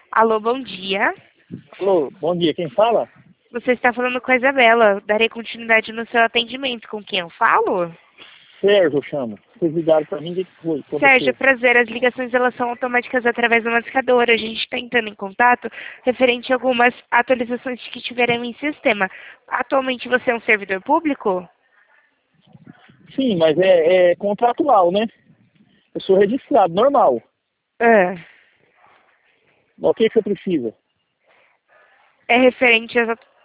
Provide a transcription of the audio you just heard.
Alô, bom dia. Alô, bom dia, quem fala? Você está falando com a Isabela. Darei continuidade no seu atendimento. Com quem eu falo? Sérgio, eu chamo. Vocês ligaram pra mim, o que foi? Sobre o Sérgio, quê? prazer. As ligações elas são automáticas através do notificador. A gente está entrando em contato referente a algumas atualizações que tiveram em sistema. Atualmente você é um servidor público? Sim, mas é contratual, né? Eu sou registrado, normal. Ah, O que você precisa? é referente às